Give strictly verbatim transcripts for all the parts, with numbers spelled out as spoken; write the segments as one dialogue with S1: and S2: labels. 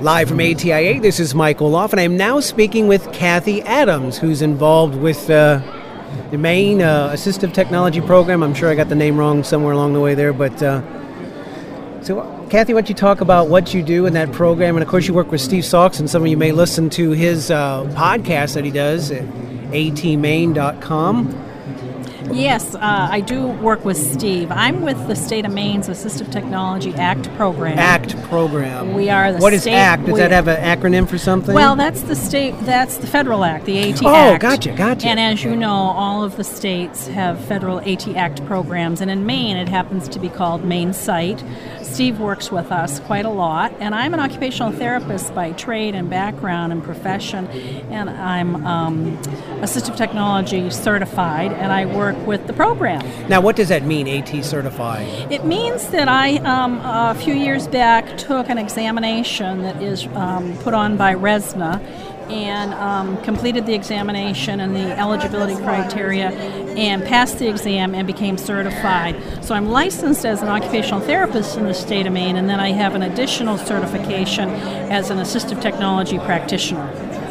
S1: Live from A T I A, this is Mike Olaf, and I'm now speaking with Kathy Adams, who's involved with uh, the Maine uh, Assistive Technology Program. I'm sure I got the name wrong somewhere along the way there, but uh, so Kathy, why don't you talk about what you do in that program? And of course, you work with Steve Salks, and some of you may listen to his uh, podcast that he does at A T maine dot com.
S2: Yes, uh, I do work with Steve. I'm with the State of Maine's Assistive Technology ACT program.
S1: ACT program.
S2: We are the
S1: What is
S2: state,
S1: ACT? Does
S2: we,
S1: that have an acronym for something?
S2: Well, that's the state. That's the federal act, the AT
S1: oh,
S2: Act.
S1: Oh, gotcha, gotcha.
S2: And as you know, all of the states have federal AT Act programs, and in Maine, it happens to be called Maine Site. Steve works with us quite a lot, and I'm an occupational therapist by trade and background and profession, and I'm um, assistive technology certified, and I work with the program.
S1: Now, what does that mean, AT certified?
S2: It means that I, um, a few years back, took an examination that is um, put on by RESNA, and um, completed the examination and the eligibility criteria and passed the exam and became certified. So I'm licensed as an occupational therapist in the state of Maine, and then I have an additional certification as an assistive technology practitioner.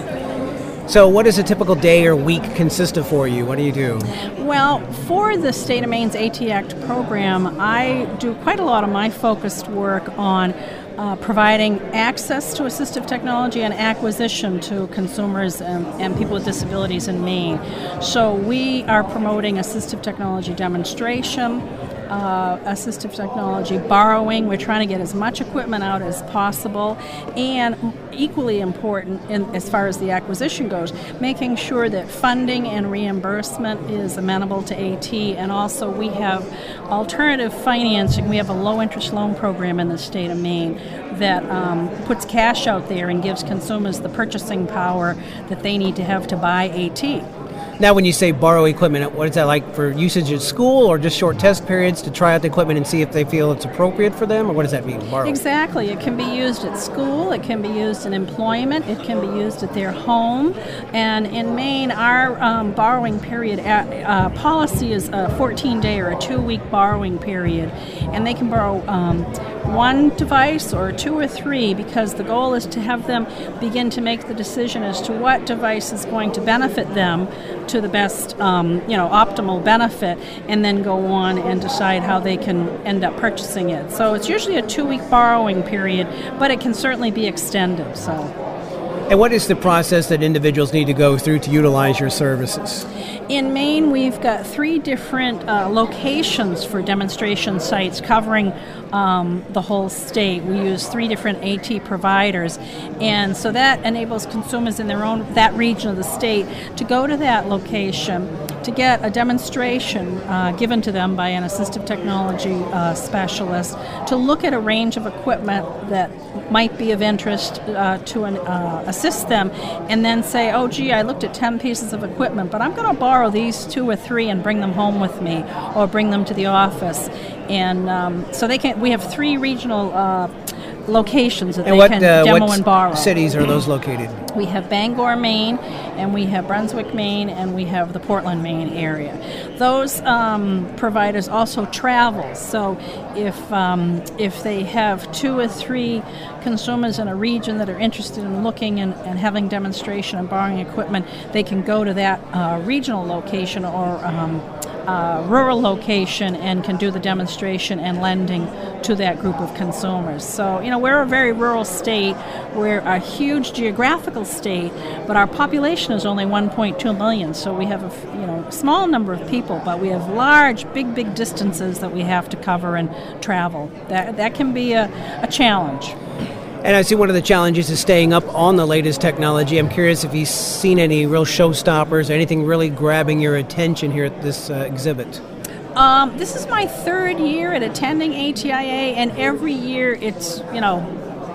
S1: So what does a typical day or week consist of for you? What do you do?
S2: Well, for the State of Maine's AT Act program, I do quite a lot of my focused work on Uh, providing access to assistive technology and acquisition to consumers and, and people with disabilities in Maine. So we are promoting assistive technology demonstration, uh, assistive technology borrowing. We're trying to get as much equipment out as possible, and equally important in, as far as the acquisition goes, making sure that funding and reimbursement is amenable to AT, and also we have alternative financing. We have a low-interest loan program in the state of Maine that um, puts cash out there and gives consumers the purchasing power that they need to have to buy AT.
S1: Now, when you say borrow equipment, what is that like for usage at school, or just short test periods to try out the equipment and see if they feel it's appropriate for them, or what does that mean, borrow?
S2: Exactly. It can be used at school, it can be used in employment, it can be used at their home, and in Maine, our um, borrowing period at, uh, policy is a fourteen-day or a two-week borrowing period, and they can borrow um, one device or two or three, because the goal is to have them begin to make the decision as to what device is going to benefit them to the best, um, you know, optimal benefit, and then go on and decide how they can end up purchasing it. So it's usually a two-week borrowing period, but it can certainly be extended. So.
S1: And what is the process that individuals need to go through to utilize your services?
S2: In Maine, we've got three different uh, locations for demonstration sites covering um, the whole state. We use three different AT providers, and so that enables consumers in their own that region of the state to go to that location to get a demonstration uh, given to them by an assistive technology uh, specialist to look at a range of equipment that might be of interest uh, to an, uh, assist them, and then say, oh gee, I looked at ten pieces of equipment, but I'm going to borrow these two or three and bring them home with me, or bring them to the office. And um, so they can. We have three regional uh, locations that
S1: and
S2: they
S1: what,
S2: can
S1: uh,
S2: demo
S1: what
S2: and borrow.
S1: Cities are those located?
S2: We have Bangor, Maine, and we have Brunswick, Maine, and we have the Portland, Maine area. Those um, providers also travel. So if um, if they have two or three consumers in a region that are interested in looking and, and having demonstration and borrowing equipment, they can go to that uh, regional location or um, uh, rural location and can do the demonstration and lending to that group of consumers. So, you know, we're a very rural state. We're a huge geographical state, but our population is only one point two million. So we have a you know small number of people, but we have large, big, big distances that we have to cover and travel. That that can be a, a challenge.
S1: And I see one of the challenges is staying up on the latest technology. I'm curious if you've seen any real showstoppers or anything really grabbing your attention here at this uh, exhibit.
S2: Um, this is my third year at attending A T I A, and every year it's, you know,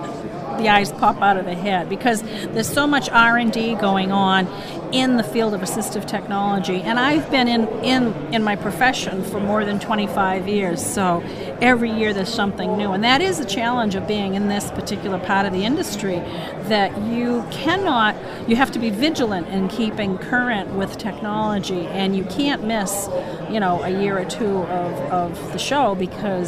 S2: the eyes pop out of the head because there's so much R and D going on in the field of assistive technology, and I've been in, in, in my profession for more than twenty-five years, so every year there's something new, and that is a challenge of being in this particular part of the industry, that you cannot, you have to be vigilant in keeping current with technology, and you can't miss, you know, a year or two of, of the show because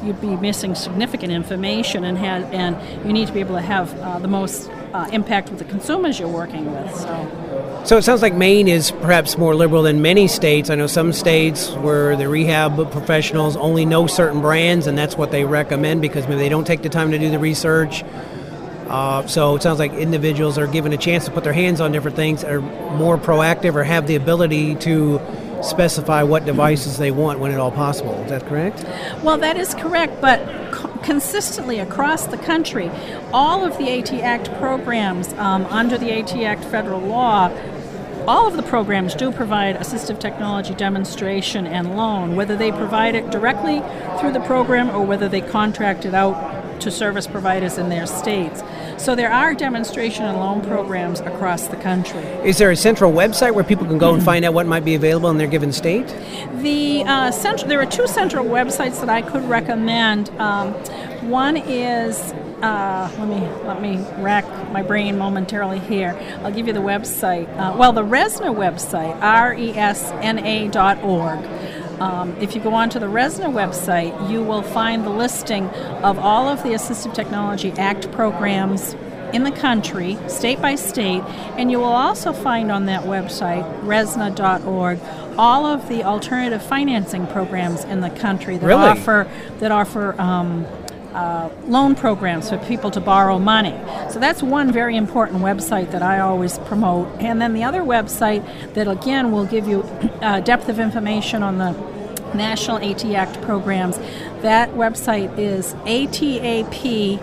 S2: you'd be missing significant information, and have, and you need to be able to have uh, the most uh, impact with the consumers you're working with. So.
S1: So it sounds like Maine is perhaps more liberal than many states. I know some states where the rehab professionals only know certain brands, and that's what they recommend because maybe they don't take the time to do the research. Uh, so it sounds like individuals are given a chance to put their hands on different things, are more proactive, or have the ability to specify what devices they want when at all possible. Is that correct?
S2: Well, that is correct, but co- consistently across the country, all of the AT Act programs um, under the AT Act federal law, all of the programs do provide assistive technology demonstration and loan, whether they provide it directly through the program or whether they contract it out to service providers in their states. So there are demonstration and loan programs across the country.
S1: Is there a central website where people can go and find out what might be available in their given state?
S2: The uh, cent- there are two central websites that I could recommend. Um, one is Uh, let me let me rack my brain momentarily here. I'll give you the website. Uh, well, the RESNA website, R E S N A dot org. Um, if you go onto the RESNA website, you will find the listing of all of the Assistive Technology Act programs in the country, state by state, and you will also find on that website, resna dot org, all of the alternative financing programs in the country that
S1: Really?
S2: offer that offer. Um, Uh, loan programs for people to borrow money. So that's one very important website that I always promote. And then the other website that, again, will give you uh, depth of information on the National AT Act programs, that website is A T A P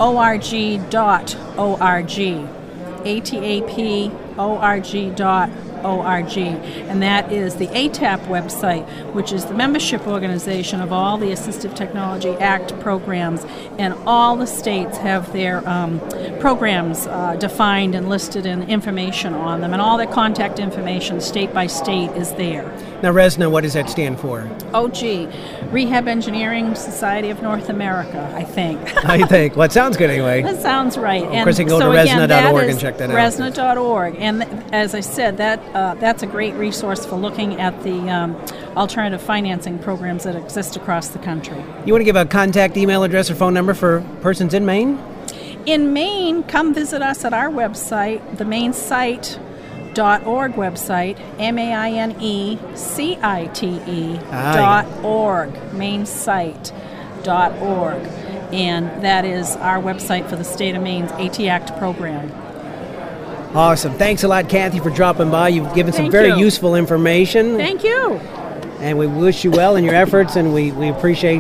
S2: org dot org. A T A P org dot org, and that is the A T A P website, which is the membership organization of all the Assistive Technology Act programs, and all the states have their um, programs uh, defined and listed and information on them, and all their contact information state by state is there.
S1: Now, RESNA, what does that stand for?
S2: Oh, gee, Rehab Engineering Society of North America, I think.
S1: I think. Well, it sounds good anyway.
S2: That sounds right.
S1: Of course, they can go
S2: so
S1: to
S2: again,
S1: resna dot org
S2: that
S1: and
S2: is
S1: check that out.
S2: resna dot org. And th- as I said, that uh, that's a great resource for looking at the um, alternative financing programs that exist across the country.
S1: You want to give a contact email address or phone number for persons in Maine?
S2: In Maine, come visit us at our website, the Maine Site dot org website, M A I N E C I T E
S1: Ah,
S2: dot org, Maine Site dot org. And that is our website for the state of Maine's AT Act program.
S1: Awesome. Thanks a lot, Kathy, for dropping by. You've given some
S2: Thank
S1: very
S2: you.
S1: useful information.
S2: Thank you.
S1: And we wish you well in your efforts, and we, we appreciate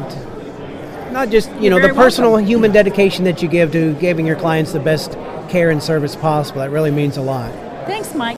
S1: not just, you
S2: You're
S1: know, the
S2: very
S1: personal
S2: welcome.
S1: human dedication that you give to giving your clients the best care and service possible. That really means a lot.
S2: Thanks, Mike.